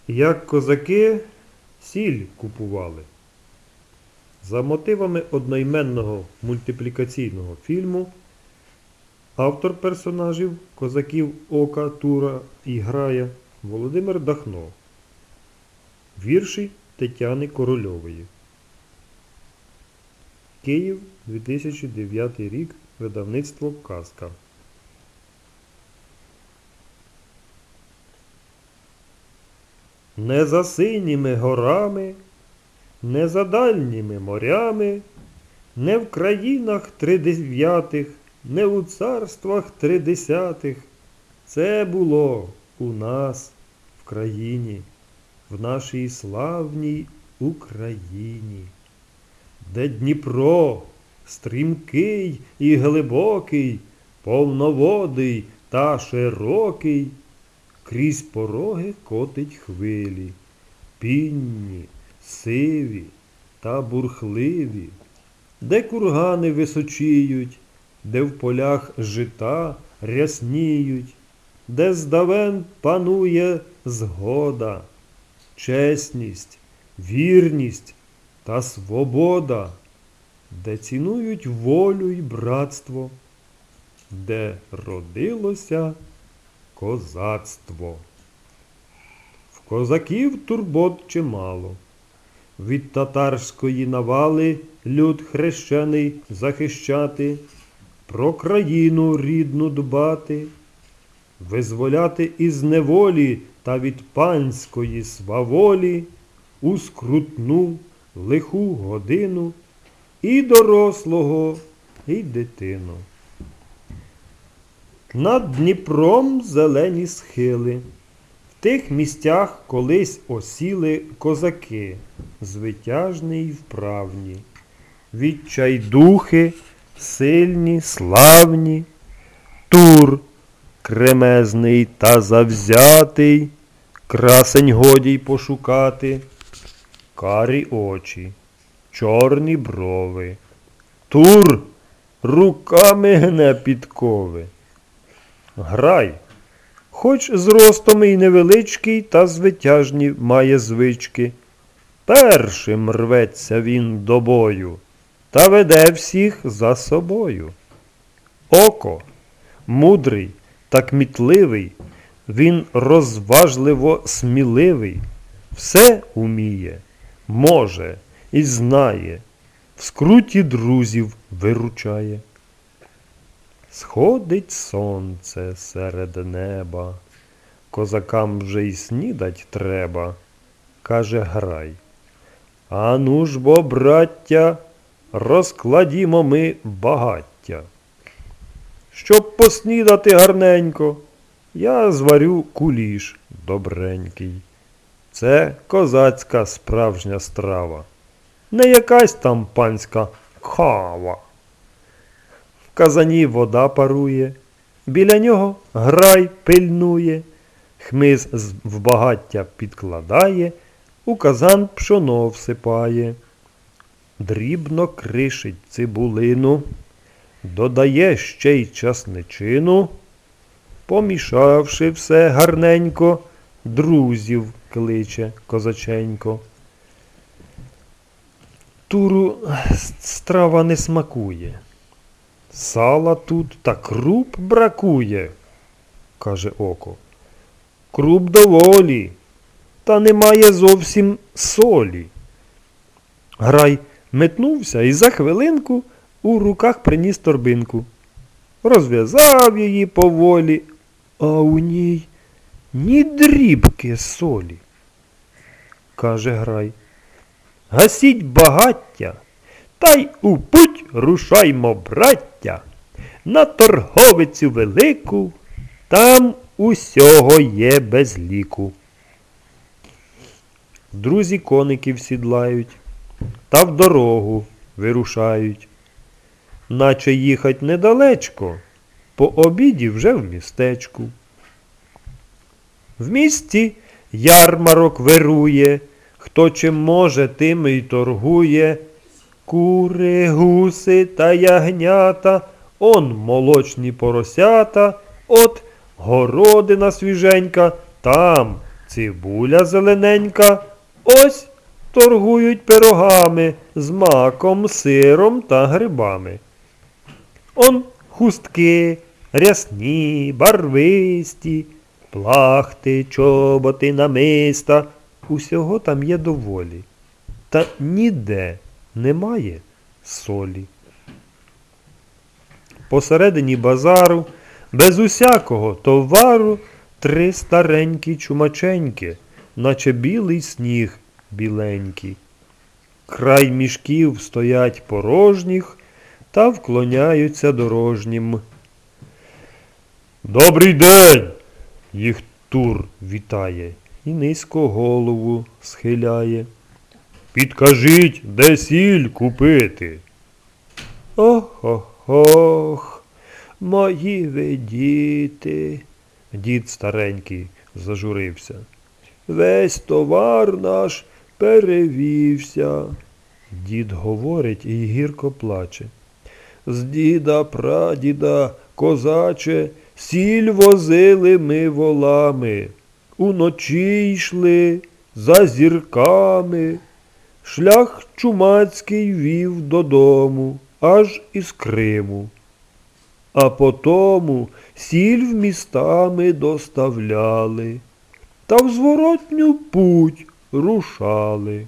Як козаки сіль купували. За мотивами одноіменного мультиплікаційного фільму автор персонажів козаків Ока, Тура і Грая Володимир Дахно. Вірші Тетяни Корольової. Київ, 2009 рік. Видавництво «Казка». Не за синіми горами, не за дальніми морями, не в країнах тридев'ятих, не у царствах тридесятих. Це було у нас в країні, в нашій славній Україні, де Дніпро стрімкий і глибокий, повноводий та широкий, крізь пороги котить хвилі, пінні, сиві та бурхливі, де кургани височіють, де в полях жита рясніють, де здавен панує згода, чесність, вірність та свобода, де цінують волю й братство, де родилося козацтво. В козаків турбот чимало. Від татарської навали люд хрещений захищати, про країну рідну дбати, визволяти із неволі та від панської сваволі у скрутну лиху годину і дорослого, і дитину. Над Дніпром зелені схили. В тих місцях колись осіли козаки, звитяжні й вправні, відчайдухи, сильні, славні, Тур кремезний та завзятий, красень годі й пошукати, карі очі, чорні брови, Тур руками гне підкови. Грай, хоч зростом і невеличкий, та звитяжні має звички. Першим рветься він до бою, та веде всіх за собою. Око, мудрий та кмітливий, він розважливо сміливий, все уміє, може і знає, в скруті друзів виручає. Сходить сонце серед неба, козакам вже й снідать треба, каже Грай. Ану ж бо, браття, розкладімо ми багаття. Щоб поснідати гарненько, я зварю куліш добренький. Це козацька справжня страва, не якась там панська кава. В казані вода парує, біля нього Грай пильнує, хмиз в багаття підкладає, у казан пшоно всипає. Дрібно кришить цибулину, додає ще й часничину, помішавши все гарненько, друзів кличе козаченько. Туру страва не смакує. Сала тут та круп бракує, каже Око. Круп доволі, та немає зовсім солі. Грай метнувся і за хвилинку у руках приніс торбинку. Розв'язав її поволі, а у ній ні дрібки солі. Каже Грай. Гасіть багаття, та й у путь рушаймо, браття, на торговицю велику, там усього є без ліку. Друзі коників сідлають, та в дорогу вирушають. Наче їхать недалечко, по обіді вже в містечку. В місті ярмарок вирує, хто чим може, тим і торгує. Кури, гуси та ягнята, он молочні поросята, от городина свіженька, там цибуля зелененька, ось торгують пирогами з маком, сиром та грибами. Он хустки, рясні, барвисті, плахти, чоботи, намиста, усього там є доволі. Та ніде немає солі. Посередині базару, без усякого товару, 3 старенькі чумаченьки, наче білий сніг біленький. Край мішків стоять порожніх та вклоняються дорожнім. «Добрий день!» – їх Тур вітає і низько голову схиляє. «Підкажіть, де сіль купити?» «Ох-ох-ох, мої ви діти!» – дід старенький зажурився. «Весь товар наш перевівся!» Дід говорить і гірко плаче. «З діда-прадіда, козаче, сіль возили ми волами, уночі йшли за зірками, шлях чумацький вів додому, аж із Криму. А потому сіль в міста ми доставляли, та в зворотню путь рушали».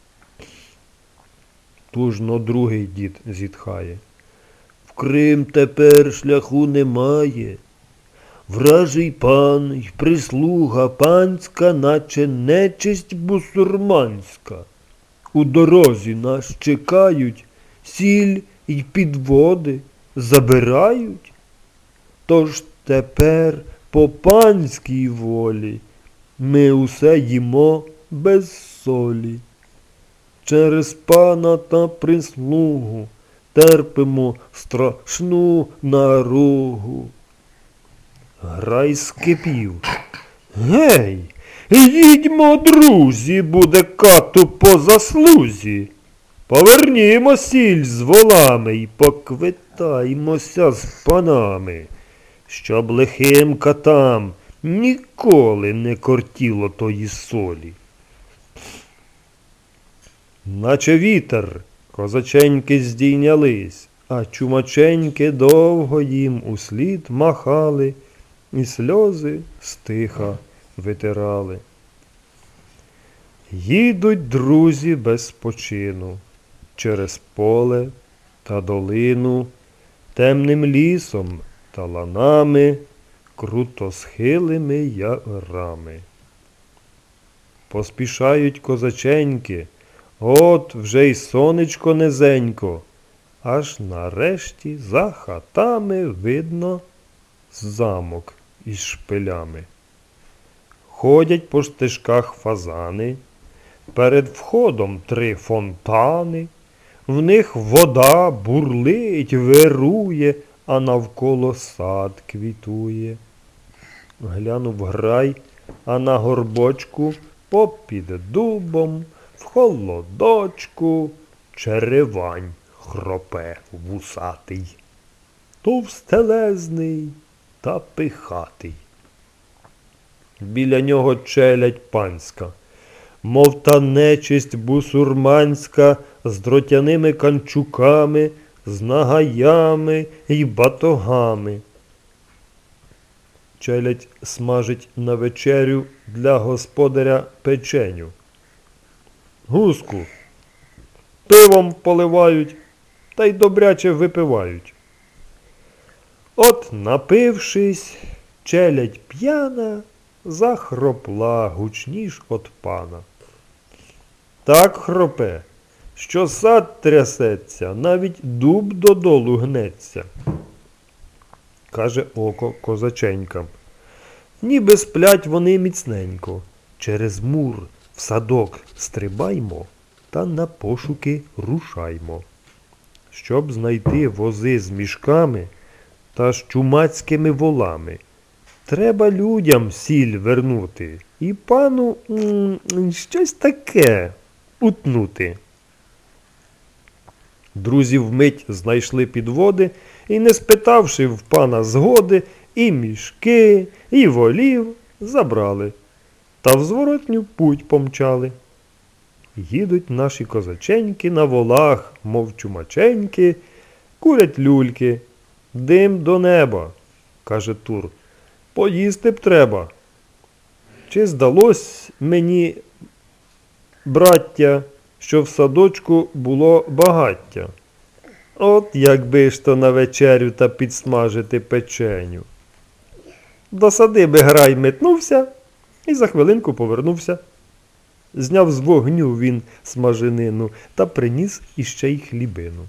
Тужно другий дід зітхає. «В Крим тепер шляху немає. Вражий пан й прислуга панська, наче нечисть бусурманська. У дорозі нас чекають, сіль й підводи забирають. Тож тепер по панській волі ми усе їмо без солі. Через пана та прислугу терпимо страшну наругу». Грай скипів. «Гей, їдьмо, друзі, буде кату по заслузі. Повернімо сіль з волами й поквитаймося з панами, щоб лихим катам ніколи не кортіло тої солі». Наче вітер козаченьки здійнялись, а чумаченьки довго їм услід махали і сльози стиха витирали. Їдуть друзі без спочину через поле та долину, темним лісом та ланами, крутосхилими ярами. Поспішають козаченьки, от вже й сонечко низенько, аж нарешті за хатами видно замок із шпилями. Ходять по стежках фазани, перед входом 3 фонтани, в них вода бурлить, вирує, а навколо сад квітує. Глянув Грай, а на горбочку попід дубом в холодочку черевань хропе вусатий, товстелезний та пихатий. Біля нього челядь панська, мов та нечисть бусурманська, з дротяними канчуками, з нагаями й батогами. Челядь смажить на вечерю для господаря печеню. Гуску пивом поливають та й добряче випивають. От, напившись, челядь п'яна захропла гучніш от пана. Так хропе, що сад трясеться, навіть дуб додолу гнеться. Каже око козаченькам. Ніби сплять вони міцненько. Через мур в садок стрибаймо та на пошуки рушаймо. Щоб знайти вози з мішками та з чумацькими волами, треба людям сіль вернути і пану щось таке утнути. Друзі вмить знайшли підводи і, не спитавши в пана згоди, і мішки, і волів забрали. та в зворотню путь помчали. Їдуть наші козаченьки на волах, мов чумаченьки, курять люльки. Дим до неба, каже Тур, поїсти б треба. Чи здалось мені, браття, що в садочку було багаття? От якби ж то на вечерю та підсмажити печеню. До садиби Грай метнувся і за хвилинку повернувся. Зняв з вогню він смаженину та приніс іще й хлібину.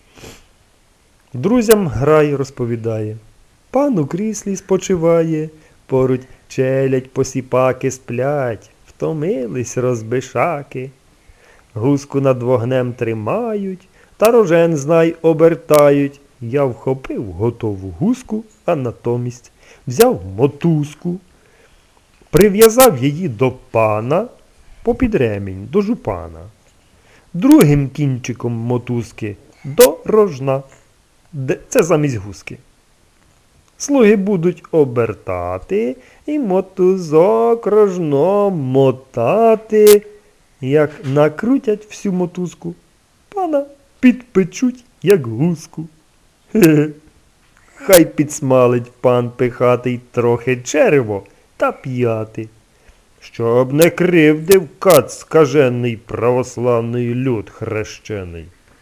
Друзям Грай розповідає. Пан у кріслі спочиває, поруч челядь посіпаки сплять, втомились розбишаки. Гуску над вогнем тримають, та рожен, знай, обертають. Я вхопив готову гуску, а натомість взяв мотузку, прив'язав її до пана, попід ремінь до жупана. Другим кінчиком мотузки до рожна. Це замість гуски. Слуги будуть обертати і мотузок рожно мотати. Як накрутять всю мотузку, пана підпечуть, як гуску. Хе-хе. Хай підсмалить пан пихатий трохи черево та п'яти, щоб не кривдив кат скажений православний люд хрещений.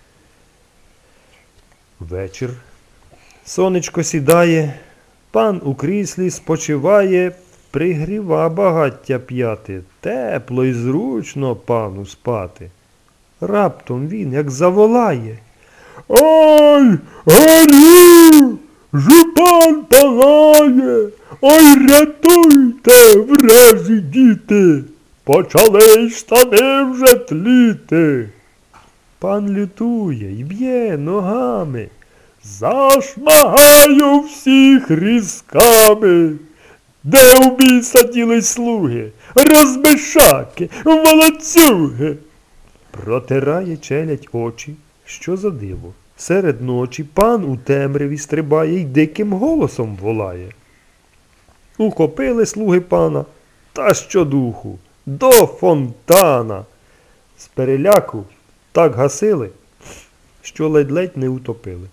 Вечір. Сонечко сідає, пан у кріслі спочиває, пригріва багаття п'яти, тепло й зручно пану спати. Раптом він, як заволає: «Ой, горю! Жупан палає! Ой, рятуйте, вражі діти! Почали штани вже тліти!» Пан лютує й б'є ногами: «Зашмагаю всіх різками! Де у біса ділись слуги? Розбишаки, молодцюги!» Протирає челядь очі. Що за диво? Серед ночі пан у темряві стрибає й диким голосом волає. Ухопили слуги пана, та щодуху, до фонтана. З переляку так гасили, що ледь-ледь не утопили.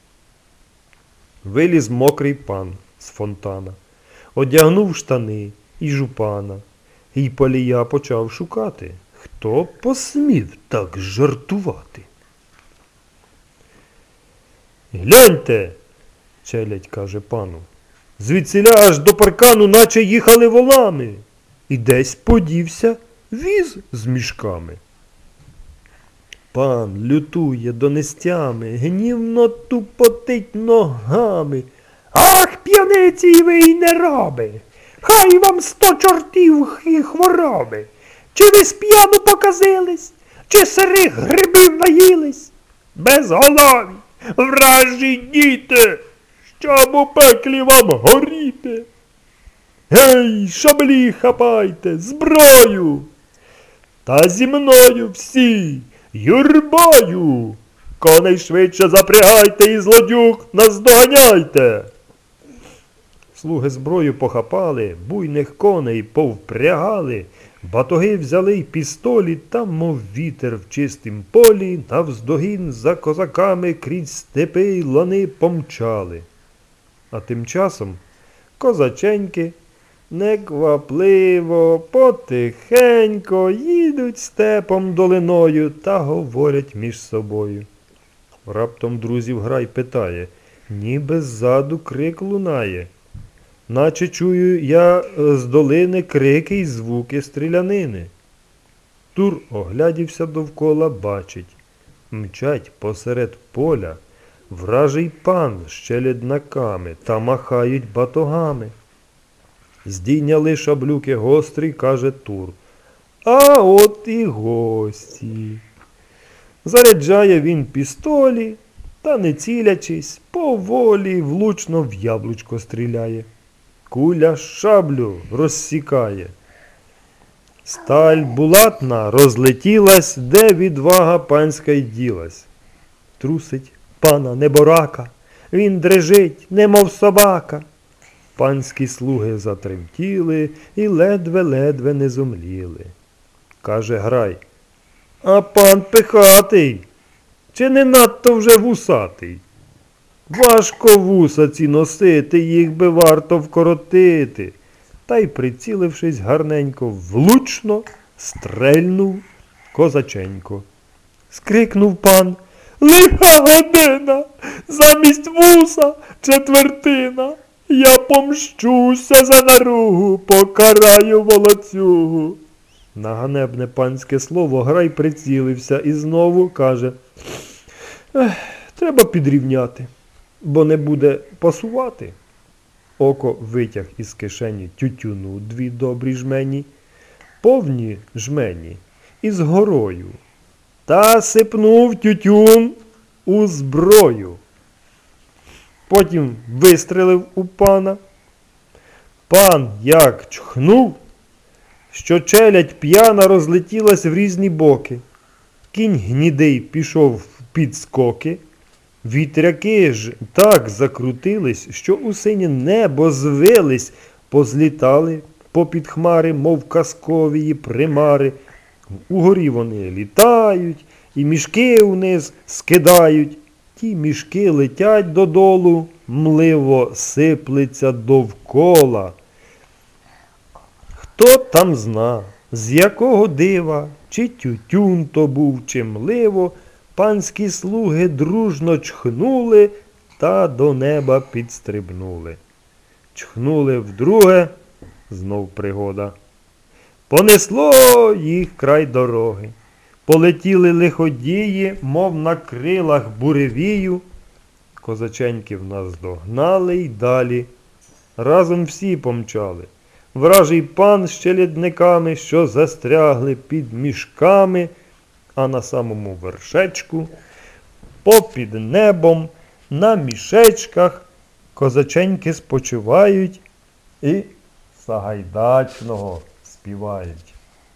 Виліз мокрий пан з фонтана, одягнув штани і жупана, і Палія почав шукати, хто посмів так жартувати. «Гляньте!» – челядь каже пану. «Звідсіля аж до паркану наче їхали волами, і десь подівся віз з мішками». Пан лютує донестями, гнівно тупотить ногами. «Ах, п'яниці й ви й нераби! Хай вам 100 чортів і хвороби! Чи ви сп'яну показились, чи сирих грибів наїлись? Безголові, вражі діти, щоб у пеклі вам горіти! Гей, шаблі хапайте, зброю! Та зі мною всі, юрбою! Коней швидше запрягайте і злодюг наздоганяйте!» Слуги зброю похапали, буйних коней повпрягали, батоги взяли й пістолі, та, мов вітер в чистім полі, навздогін за козаками крізь степи й лани помчали. А тим часом козаченьки неквапливо, потихенько їдуть степом долиною та говорять між собою. Раптом друзів Грай питає, ніби ззаду крик лунає. Наче чую я з долини крики й звуки стрілянини. Тур оглядівся довкола, бачить. Мчать посеред поля вражий пан з челядниками та махають батогами. Здійняли шаблюки гострі, каже Тур. А от і гості. Заряджає він пістолі, та не цілячись, поволі влучно в яблучко стріляє. Куля шаблю розсікає. Сталь булатна розлетілась, де відвага панська й ділась. Трусить пана неборака, він дрижить, немов собака. Панські слуги затремтіли і ледве-ледве не зомліли. Каже Грай: «А пан пихатий, чи не надто вже вусатий? Важко вуса ці носити, їх би варто вкоротити». Та й, прицілившись гарненько, влучно стрельнув козаченько. Скрикнув пан: «Лиха година! Замість вуса четвертина! Я помщуся за наругу, покараю волоцюгу». На ганебне панське слово Грай прицілився і знову каже: «Треба підрівняти, бо не буде пасувати». Око витяг із кишені тютюну 2 добрі жмені, повні жмені, із горою, та сипнув тютюн у зброю. Потім вистрелив у пана. Пан як чхнув, що челядь п'яна розлетілась в різні боки. Кінь гнідий пішов в підскоки. Вітряки ж так закрутились, що у синє небо звились, позлітали попід хмари, мов казковії примари. Угорі вони літають і мішки вниз скидають. Ті мішки летять додолу, мливо сиплеться довкола. Хто там зна, з якого дива, чи тютюн то був, чи мливо, панські слуги дружно чхнули та до неба підстрибнули. Чхнули вдруге, знов пригода. Понесло їх край дороги. Полетіли лиходії, мов на крилах буревію. Козаченьків наздогнали й далі. Разом всі помчали. Вражий пан з челядниками, що застрягли під мішками, а на самому вершечку, попід небом, на мішечках козаченьки спочивають і Сагайдачного співають.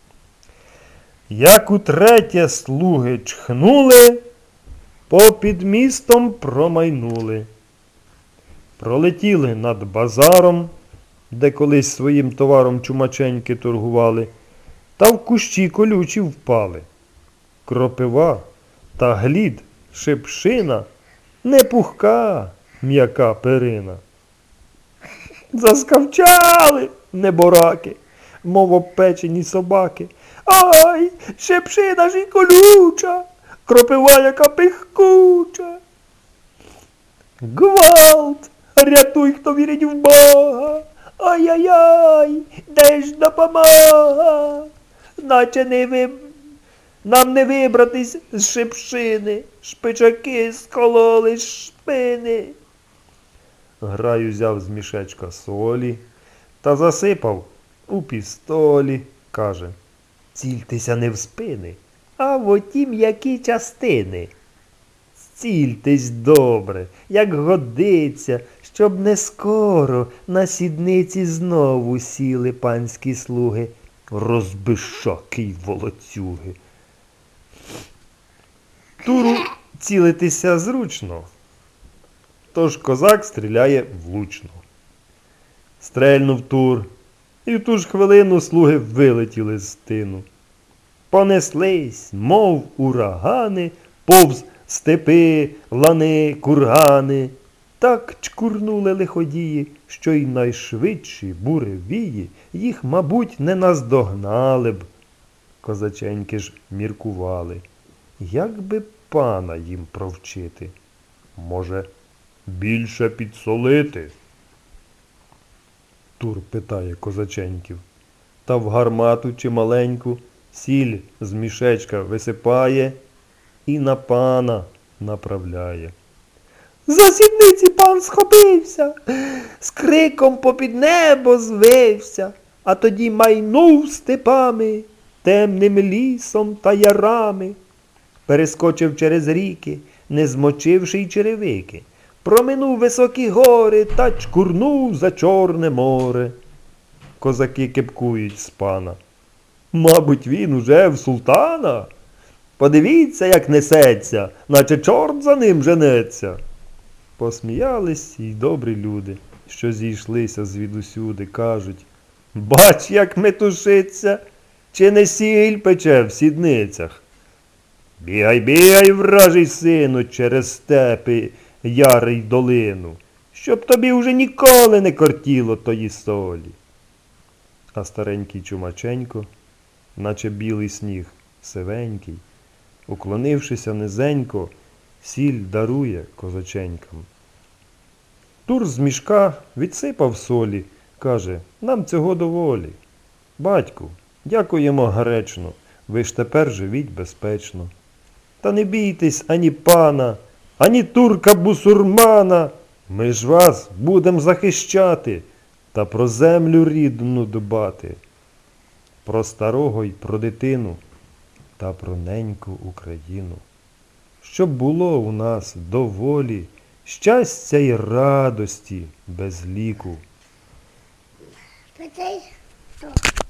Як утретє слуги чхнули, попід містом промайнули. Пролетіли над базаром, де колись своїм товаром чумаченьки торгували, та в кущі колючі впали. Кропива та глід, шипшина, не пухка, м'яка перина. Заскавчали небораки, мов обпечені собаки. Ай, шипшина ж і колюча, кропива яка пихкуча. Гвалт, рятуй, хто вірить в Бога. Ай-яй-яй, де ж допомога? Наче нам не вибратись з шипшини, шпичаки скололи шпини. Грай узяв з мішечка солі та засипав у пістолі. Каже: «Цільтеся не в спини, а в оті м'які частини. Цільтесь добре, як годиться, щоб не скоро на сідниці знову сіли панські слуги, розбишаки й волоцюги». Туру цілитися зручно, тож козак стріляє влучно. Стрельнув Тур, і в ту ж хвилину слуги вилетіли з тину. Понеслись, мов урагани, повз степи, лани, кургани. Так чкурнули лиходії, що й найшвидші буревії їх, мабуть, не наздогнали б. Козаченьки ж міркували, як би пана їм провчити. Може, більше підсолити? Тур питає козаченьків. Та в гармату чималеньку сіль з мішечка висипає і на пана направляє. За сідниці пан схопився, з криком попід небо звився, а тоді майнув степами, темним лісом та ярами. Перескочив через ріки, не змочивши й черевики, проминув високі гори та чкурнув за Чорне море. Козаки кепкують з пана. Мабуть, він уже в султана? Подивіться, як несеться, наче чорт за ним женеться. Посміялись й добрі люди. що зійшлися звідусюди, кажуть: бач, як метушиться, чи не сіль пече в сідницях. Бігай, бігай, вражий сину, через степи, яри й долину, щоб тобі уже ніколи не кортіло тої солі. А старенький Чумаченько, наче білий сніг, сивенький, уклонившися низенько, сіль дарує козаченькам. Тур з мішка відсипав солі, каже: нам цього доволі. Батьку, дякуємо гречно, ви ж тепер живіть безпечно. Та не бійтесь ані пана, ані турка-бусурмана, ми ж вас будем захищати та про землю рідну дбати, про старого й про дитину та про неньку Україну. Щоб було у нас доволі щастя й радості без ліку. Потей.